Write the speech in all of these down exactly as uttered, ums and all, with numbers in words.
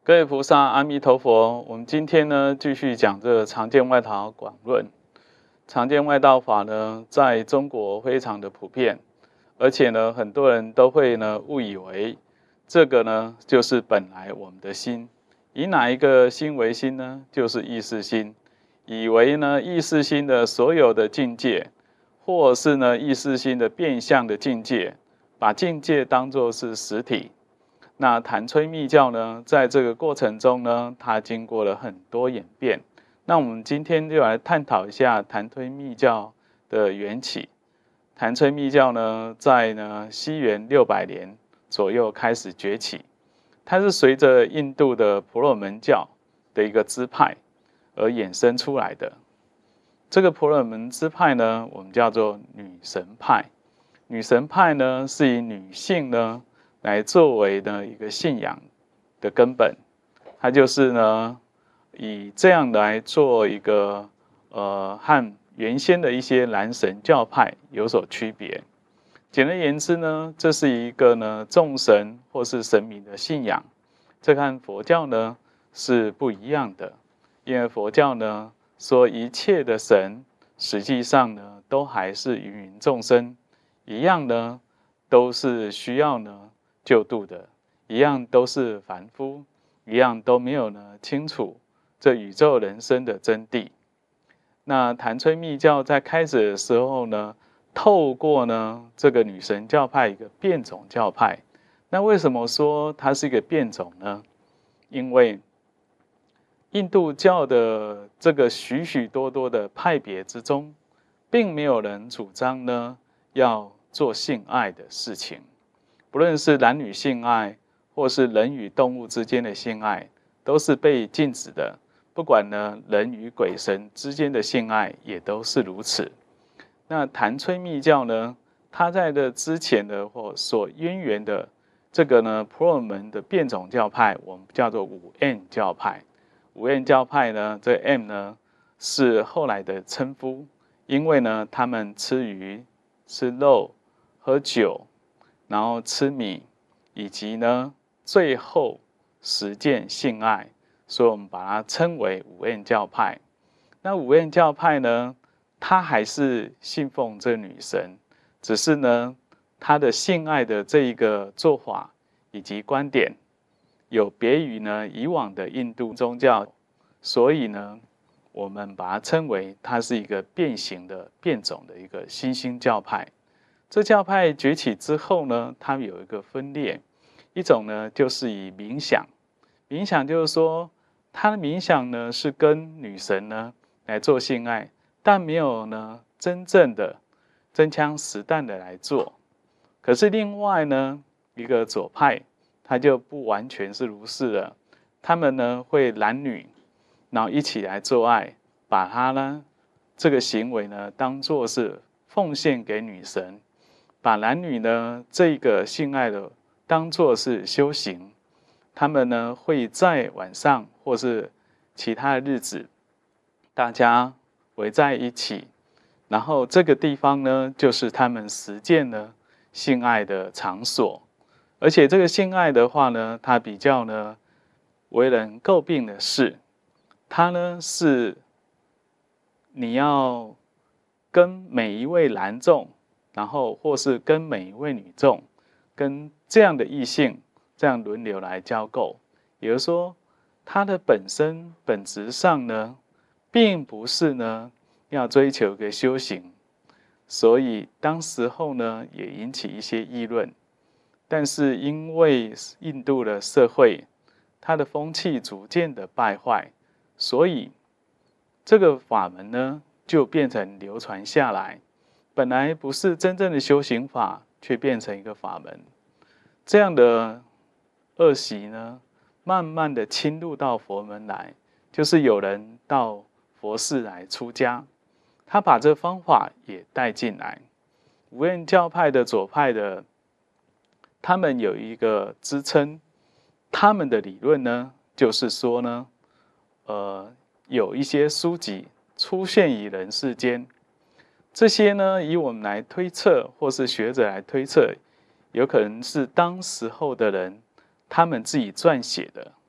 各位菩萨，阿弥陀佛。我们今天呢，继续讲这个常见外道广论。常见外道法呢，在中国非常的普遍，而且呢，很多人都会呢误以为这个呢就是本来我们的心。以哪一个心为心呢？就是意识心。以为呢意识心的所有的境界，或是呢意识心的变相的境界，把境界当作是实体。那谭崔密教呢，在这个过程中呢，它经过了很多演变。那我们今天就来探讨一下谭崔密教的缘起。谭崔密教呢，在呢西元六百年左右开始崛起，它是随着印度的婆罗门教的一个支派而衍生出来的。这个婆罗门支派呢，我们叫做女神派。女神派呢，是以女性呢来作为呢一个信仰的根本，它就是呢以这样来做一个呃和原先的一些男神教派有所区别。简而言之呢，这是一个呢众神或是神明的信仰，这和佛教呢是不一样的。因为佛教呢说一切的神实际上呢都还是芸芸众生，一样呢都是需要呢救度的，一样都是凡夫，一样都没有呢清楚这宇宙人生的真谛。那谭崔密教在开始的时候呢，透过呢这个女神教派一个变种教派。那为什么说它是一个变种呢？因为印度教的这个许许多多的派别之中，并没有人主张呢要做性爱的事情。不论是男女性爱，或是人与动物之间的性爱，都是被禁止的。不管呢人与鬼神之间的性爱，也都是如此。那谭崔密教呢，它在这之前的或所渊源的这个呢婆罗门的变种教派，我们叫做五 N 教派。五 N 教派呢，这 M 呢是后来的称呼，因为呢他们吃鱼、吃肉、喝酒，然后吃米，以及呢最后实践性爱，所以我们把它称为五 N 教派。那五 N 教派呢，它还是信奉这女神，只是呢它的性爱的这一个做法以及观点，有别于呢以往的印度宗教，所以呢我们把它称为它是一个变形的变种的一个新兴教派。这教派崛起之后呢，它有一个分裂，一种呢就是以冥想，冥想就是说，它的冥想呢是跟女神呢来做性爱，但没有呢真正的真枪实弹的来做。可是另外呢，一个左派，它就不完全是如是了，他们呢会男女，然后一起来做爱，把它呢这个行为呢当作是奉献给女神。把男女呢这个性爱的当作是修行，他们呢会在晚上或是其他的日子，大家围在一起，然后这个地方呢就是他们实践呢性爱的场所。而且这个性爱的话呢，它比较呢为人诟病的是，它呢是你要跟每一位男众，然后或是跟每一位女众，跟这样的异性这样轮流来交媾。也就是说，它的本身本质上呢，并不是呢要追求一个修行，所以当时候呢也引起一些议论。但是因为印度的社会，它的风气逐渐的败坏，所以这个法门呢就变成流传下来。本来不是真正的修行法，却变成一个法门。这样的恶习呢，慢慢的侵入到佛门来，就是有人到佛寺来出家，他把这方法也带进来。无厌教派的左派的，他们有一个支撑，他们的理论呢，就是说呢，呃，有一些书籍出现于人世间。这些呢，以我们来推测，或是学者来推测，有可能是当时候的人他们自己撰写的，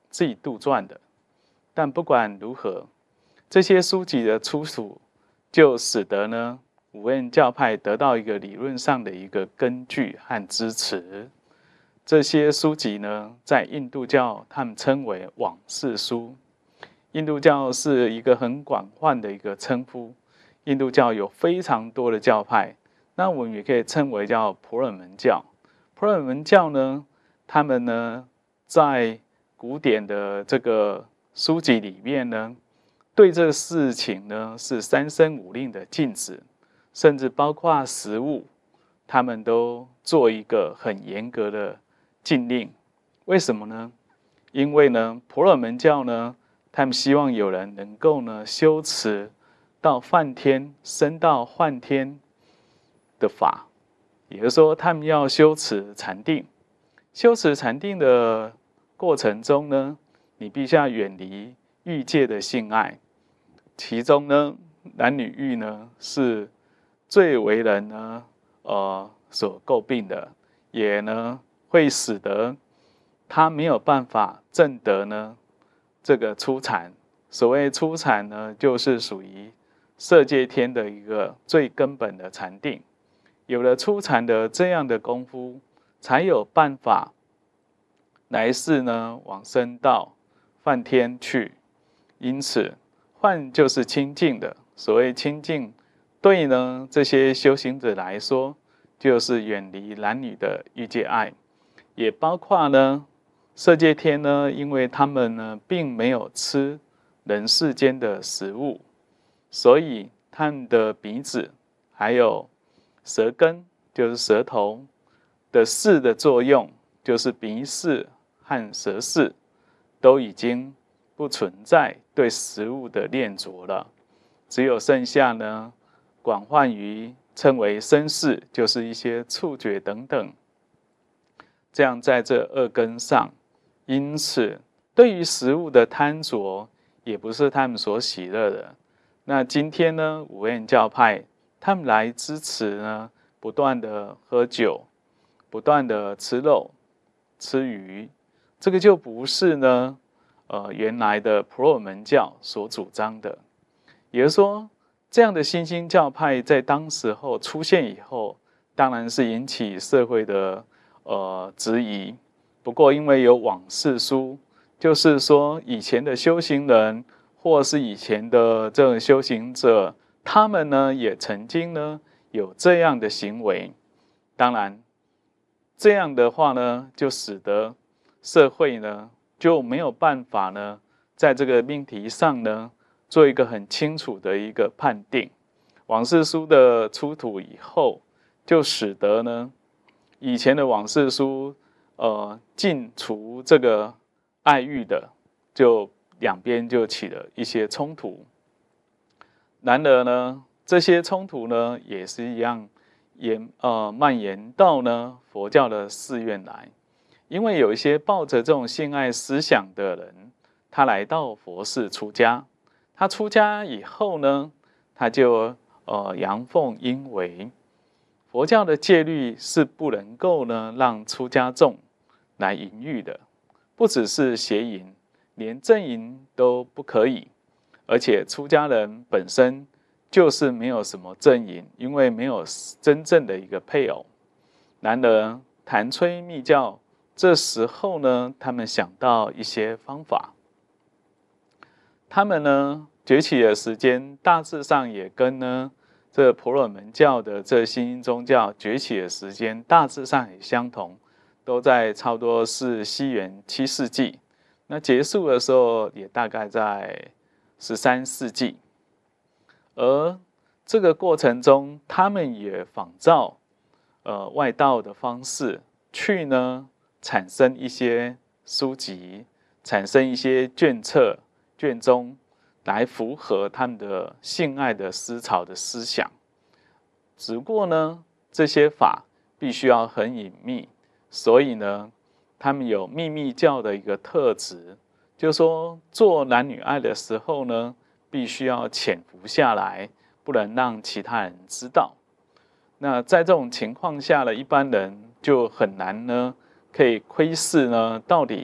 自己杜撰的。但不管如何，这些书籍的出土，就使得呢无厌教派得到一个理论上的一个根据和支持。这些书籍呢，在印度教他们称为往事书。印度教是一个很广泛的一个称呼，印度教有非常多的教派，那我们也可以称为叫婆罗门教。婆罗门教呢，他们呢在古典的这个书籍里面呢，对这个事情呢是三申五令的禁止，甚至包括食物，他们都做一个很严格的禁令。为什么呢？因为呢，婆罗门教呢，他们希望有人能够呢修持到梵天，升到梵天的法，也就是说，他们要修持禅定。修持禅定的过程中呢，你必须要远离欲界的性爱，其中呢，男女欲呢是最为人呢呃所诟病的，也呢会使得他没有办法证得呢这个初禅。所谓初禅呢，就是属于色界天的一个最根本的禅定。有了初禅的这样的功夫，才有办法来世呢往生到梵天去。因此，梵就是清净的。所谓清净，对呢这些修行者来说，就是远离男女的欲界爱，也包括呢色界天呢，因为他们呢并没有吃人世间的食物，所以他们的鼻子还有舌根，就是舌头的识的作用，就是鼻识和舌识，都已经不存在对食物的恋着了，只有剩下呢广泛于称为身识，就是一些触觉等等，这样在这二根上。因此对于食物的贪着也不是他们所喜乐的。那今天呢，无厌教派他们来支持呢不断的喝酒，不断的吃肉吃鱼，这个就不是呢呃原来的婆罗门教所主张的。也就是说，这样的新兴教派在当时候出现以后，当然是引起社会的呃质疑。不过因为有往事书，就是说以前的修行人或是以前的这种修行者，他们呢也曾经呢有这样的行为。当然这样的话呢，就使得社会呢就没有办法呢在这个命题上呢做一个很清楚的一个判定。往事书的出土以后，就使得呢以前的往事书呃禁除这个爱欲的，就两边就起了一些冲突。然而呢，这些冲突呢也是一样延呃蔓延到呢佛教的寺院来，因为有一些抱着这种性爱思想的人，他来到佛寺出家。他出家以后呢，他就呃阳奉阴违。佛教的戒律是不能够呢让出家众来淫欲的，不只是邪淫，连正淫都不可以。而且出家人本身就是没有什么正淫，因为没有真正的一个配偶。然而谭崔密教这时候呢，他们想到一些方法。他们呢崛起的时间大致上也跟呢这婆罗门教的这新兴宗教崛起的时间大致上也相同，都在差不多是西元七世纪。那结束的时候也大概在十三世纪。而这个过程中，他们也仿照呃外道的方式去呢产生一些书籍，产生一些卷册、卷宗，来符合他们的性爱的思潮的思想。只不过呢，这些法必须要很隐秘，所以呢，他们有秘密教的一个特质，就是说做男女爱的时候呢，必须要潜伏下来，不能让其他人知道。那在这种情况下呢，一般人就很难呢，可以窥视呢，到底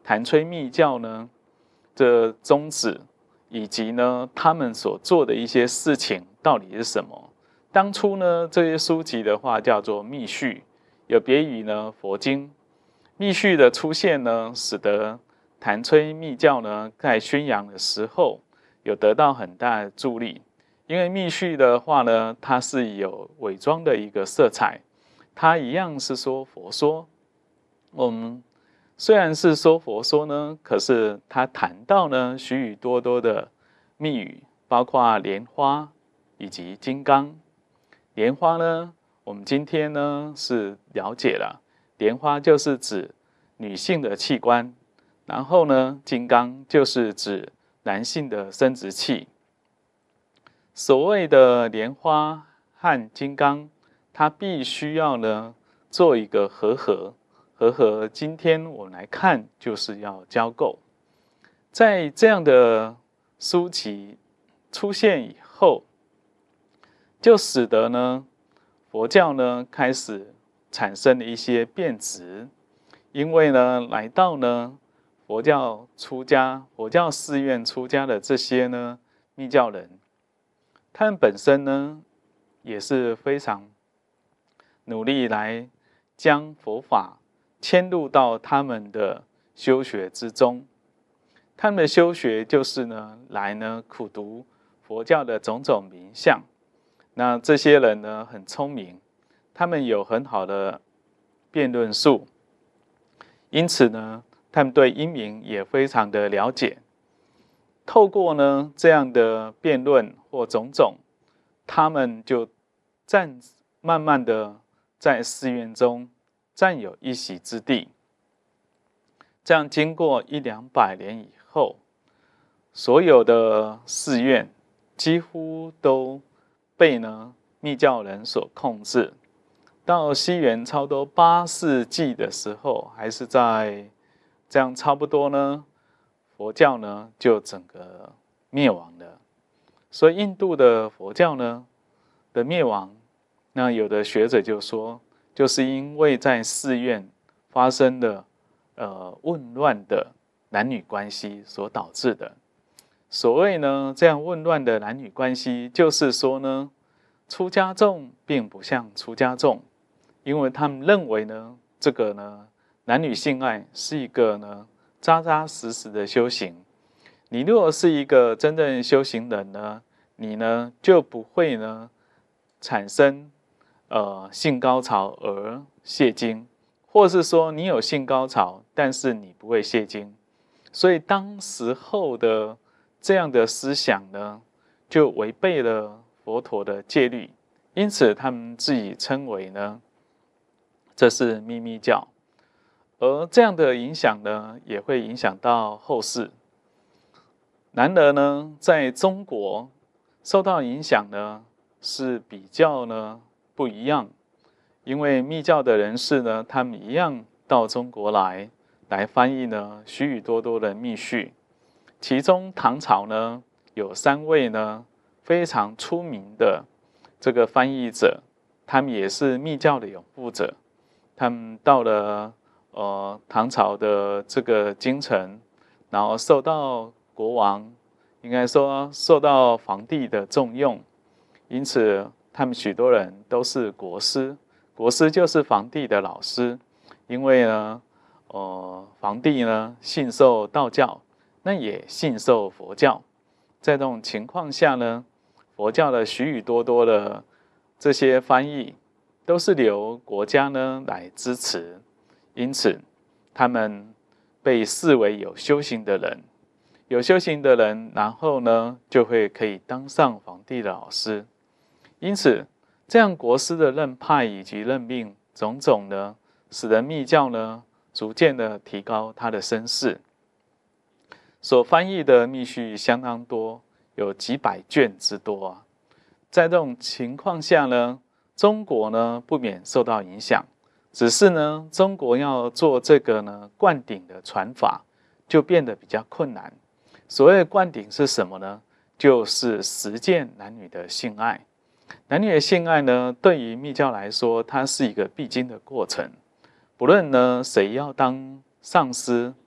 谭崔密教呢的宗旨，以及呢他们所做的一些事情到底是什么。当初呢这些书籍的话叫做密序，有别于呢佛经。密序的出现呢，使得谭崔密教呢在宣扬的时候有得到很大的助力。因为密序的话呢，它是有伪装的一个色彩，它一样是说佛说。我们虽然是说佛说呢，可是它谈到呢许许多多的密语，包括莲花以及金刚。莲花呢，我们今天呢是了解了，莲花就是指女性的器官，然后呢，金刚就是指男性的生殖器。所谓的莲花和金刚，它必须要呢做一个和合，和合今天我们来看就是要交媾。在这样的书籍出现以后，就使得呢佛教呢开始产生了一些变质。因为呢来到呢佛教出家、佛教寺院出家的这些呢密教人，他们本身呢也是非常努力来将佛法迁入到他们的修学之中。他们的修学就是呢来呢苦读佛教的种种名相。那这些人呢很聪明，他们有很好的辩论术，因此呢他们对因明也非常的了解。透过呢这样的辩论或种种，他们就占慢慢的在寺院中占有一席之地。这样经过一两百年以后，所有的寺院几乎都被呢密教人所控制。到西元差不多八世纪的时候，还是在这样差不多呢，佛教呢就整个灭亡了。所以印度的佛教呢的灭亡，那有的学者就说，就是因为在寺院发生的呃混乱的男女关系所导致的。所谓呢这样混乱的男女关系，就是说呢出家众并不像出家众，因为他们认为呢这个呢男女性爱是一个呢扎扎实实的修行。你如果是一个真正修行人呢，你呢就不会呢产生呃性高潮而泄精，或是说你有性高潮，但是你不会泄精。所以当时候的这样的思想呢，就违背了佛陀的戒律，因此他们自己称为呢，这是秘密教。而这样的影响呢，也会影响到后世。然而呢，在中国受到影响呢，是比较呢不一样。因为密教的人士呢，他们一样到中国来，来翻译呢许许多多的密序。其中唐朝呢，有三位呢非常出名的这个翻译者，他们也是密教的拥护者。他们到了呃唐朝的这个京城，然后受到国王，应该说受到皇帝的重用，因此他们许多人都是国师。国师就是皇帝的老师，因为呢，呃，皇帝呢信受道教，那也信受佛教。在这种情况下呢，佛教的许许多多的这些翻译，都是由国家呢来支持，因此他们被视为有修行的人。有修行的人，然后呢就会可以当上皇帝的老师。因此，这样国师的任派以及任命种种呢，使得密教呢逐渐的提高它的声势。所翻译的密序相当多，有几百卷之多啊。在这种情况下呢，中国呢不免受到影响，只是呢中国要做这个呢灌顶的传法，就变得比较困难。所谓的灌顶是什么呢？就是实践男女的性爱。男女的性爱呢，对于密教来说，它是一个必经的过程。不论呢谁要当上师，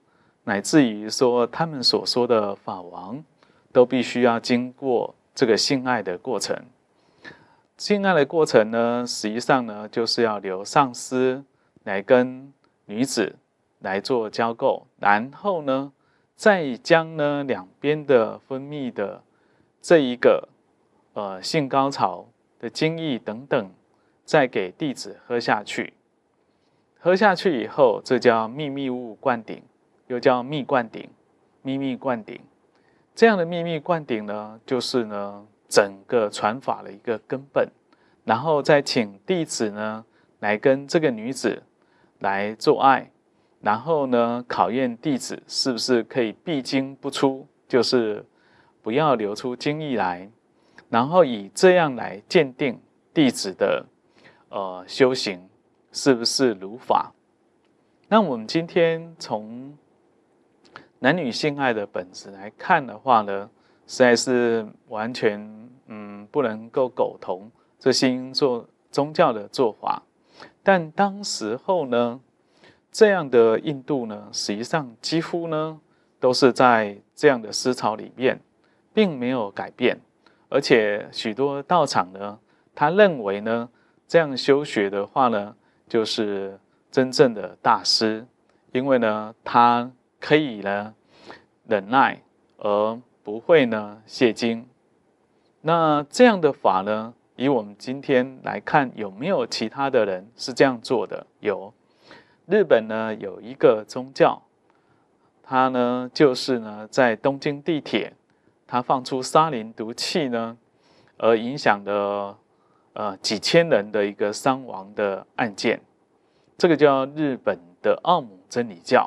乃至于说他们所说的法王，都必须要经过这个性爱的过程。性爱的过程呢，实际上呢，就是要由上司来跟女子来做交媾，然后呢，再将呢两边的分泌的这一个呃性高潮的精液等等，再给弟子喝下去。喝下去以后，这叫秘密物灌顶，又叫密灌顶、秘密灌顶。这样的秘密灌顶呢，就是呢整个传法的一个根本。然后再请弟子呢来跟这个女子来做爱，然后呢考验弟子是不是可以闭经不出，就是不要流出精液来，然后以这样来鉴定弟子的呃修行是不是如法。那我们今天从男女性爱的本质来看的话呢，实在是完全嗯不能够苟同这新做宗教的做法。但当时候呢，这样的印度呢，实际上几乎呢都是在这样的思潮里面，并没有改变。而且许多道场呢，他认为呢，这样修学的话呢，就是真正的大师，因为呢，他可以呢忍耐，而不会呢泄精。那这样的法呢，以我们今天来看，有没有其他的人是这样做的？有，日本呢有一个宗教，它呢就是呢在东京地铁，它放出沙林毒气呢，而影响了呃几千人的一个伤亡的案件。这个叫日本的奥姆真理教，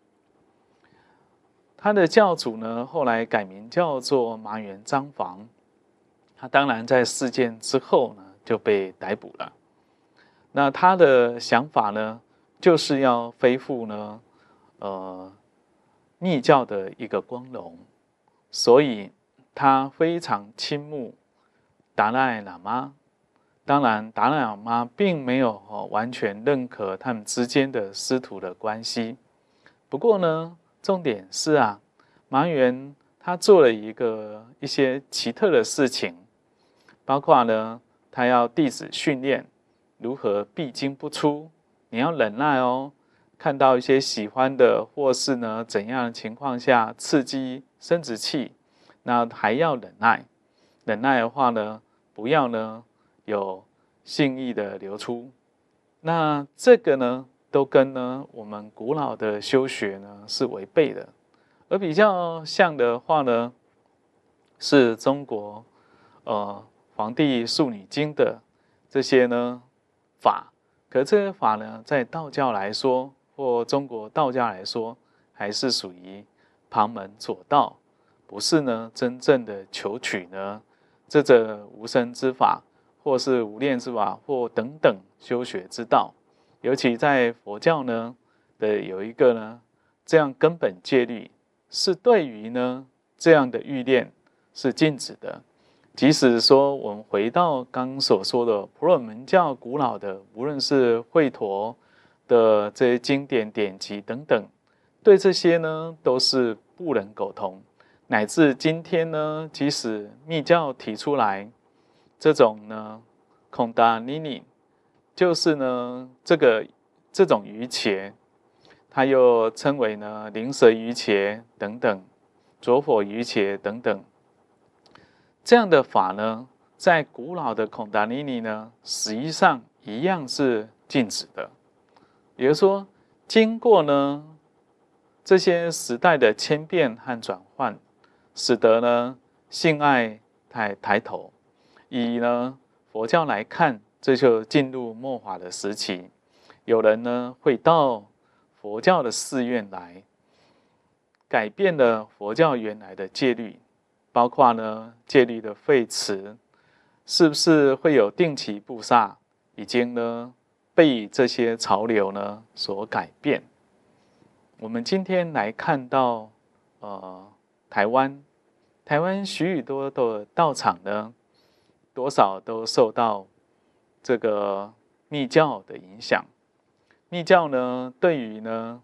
他的教主呢后来改名叫做麻原彰房。他当然在事件之后呢就被逮捕了。那他的想法呢，就是要恢复呢，呃，密教的一个光荣，所以他非常倾慕达赖喇嘛。当然，达赖喇嘛并没有哦完全认可他们之间的师徒的关系。不过呢，重点是啊，麻原他做了一个一些奇特的事情。包括呢，他要弟子训练如何闭经不出，你要忍耐哦。看到一些喜欢的，或是呢怎样的情况下刺激生殖器，那还要忍耐。忍耐的话呢，不要呢有性意的流出。那这个呢，都跟呢我们古老的修学呢是违背的。而比较像的话呢，是中国呃。黄帝素女经的这些呢法，可这些法呢，在道教来说，或中国道教来说，还是属于旁门左道，不是呢真正的求取呢这个无生之法，或是无恋之法，或等等修学之道。尤其在佛教呢的有一个呢这样根本戒律，是对于呢这样的欲练是禁止的。即使说我们回到刚刚所说的婆罗门教古老的，无论是吠陀的这些经典典籍等等，对这些呢都是不能苟同。乃至今天呢，即使密教提出来这种呢孔达尼尼，就是呢这个这种瑜伽，它又称为呢灵蛇瑜伽等等，着火瑜伽等等。这样的法呢，在古老的孔达尼尼呢，实际上一样是禁止的。也就是说，经过呢这些时代的千变和转换，使得呢性爱抬抬头。以呢佛教来看，这就进入末法的时期。有人呢会到佛教的寺院来，改变了佛教原来的戒律。包括呢戒律的废弛，是不是会有定期布萨，已经呢被这些潮流呢所改变。我们今天来看到，呃，台湾，台湾许许多多的道场呢，多少都受到这个密教的影响。密教呢，对于呢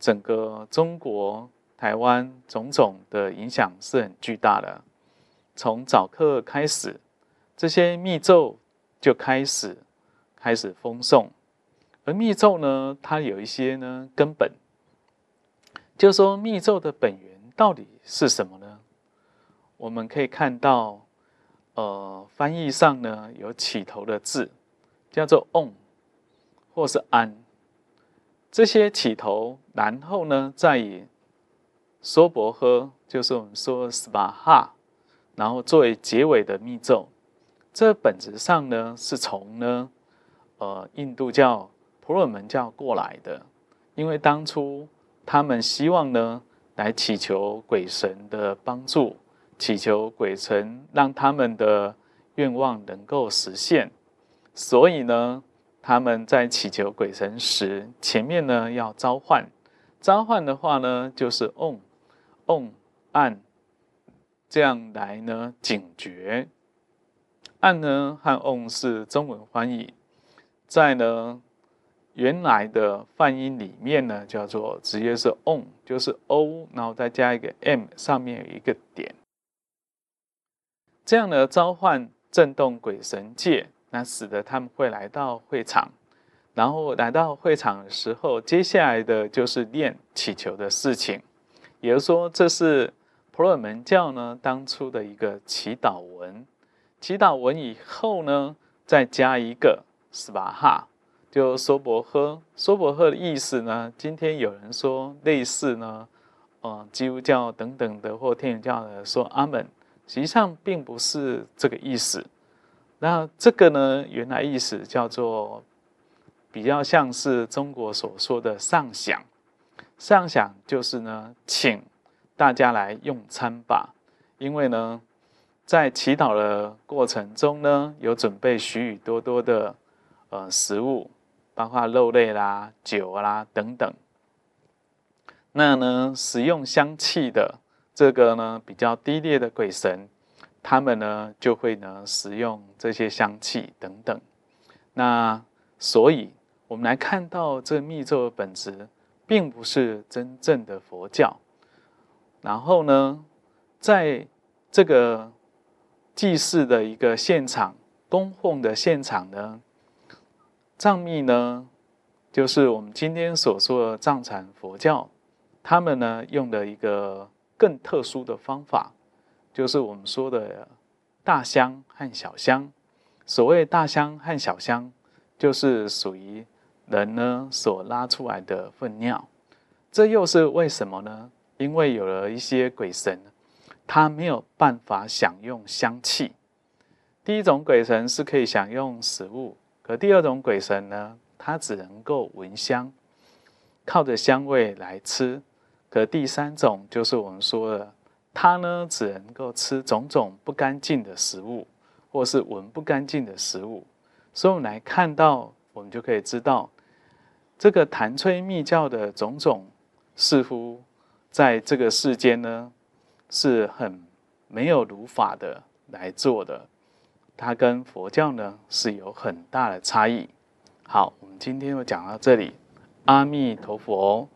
整个中国、台湾种种的影响是很巨大的。从早课开始，这些密咒就开始开始封诵，而密咒呢，它有一些呢根本，就是说密咒的本源到底是什么呢？我们可以看到，呃，翻译上呢有起头的字，叫做 Om 或是安，这些起头，然后呢再以娑婆诃，就是我们说 Svaha， 然后作为结尾的密咒。这本质上呢是从呢呃印度教、婆罗门教过来的，因为当初他们希望呢来祈求鬼神的帮助，祈求鬼神让他们的愿望能够实现，所以呢他们在祈求鬼神时，前面呢要召唤，召唤的话呢就是 Om Om 暗，这样来呢警觉。暗呢和 Om 是中文翻译，在呢原来的梵音里面呢叫做直接是 Om， 就是 O， 然后再加一个 M， 上面有一个点。这样的召唤震动鬼神界，那使得他们会来到会场，然后来到会场的时候，接下来的就是念祈求的事情。也就是说，这是婆罗门教呢当初的一个祈祷文。祈祷文以后呢，再加一个 Svaha， 就娑婆诃。娑婆诃的意思呢，今天有人说类似呢，呃，基督教等等的或天主教的说阿门，实际上并不是这个意思。那这个呢，原来意思叫做比较像是中国所说的上响。上响就是呢，请大家来用餐吧，因为呢，在祈祷的过程中呢，有准备许许多多的呃食物，包括肉类啦、酒啦等等。那呢，使用香气的这个呢比较低劣的鬼神，他们呢就会呢使用这些香气等等。那所以我们来看到这密咒的本质，并不是真正的佛教。然后呢，在这个祭祀的一个现场、供奉的现场呢，藏密呢，就是我们今天所说的藏传佛教，他们呢用的一个更特殊的方法，就是我们说的大香和小香。所谓大香和小香，就是属于人呢所拉出来的粪尿。这又是为什么呢？因为有了一些鬼神，他没有办法享用香气。第一种鬼神是可以享用食物，可第二种鬼神呢，他只能够闻香，靠着香味来吃。可第三种就是我们说的，他呢只能够吃种种不干净的食物，或是闻不干净的食物。所以我们来看到，我们就可以知道，这个谭崔密教的种种，似乎在这个世间呢，是很没有如法的来做的。它跟佛教呢是有很大的差异。好，我们今天就讲到这里，阿弥陀佛。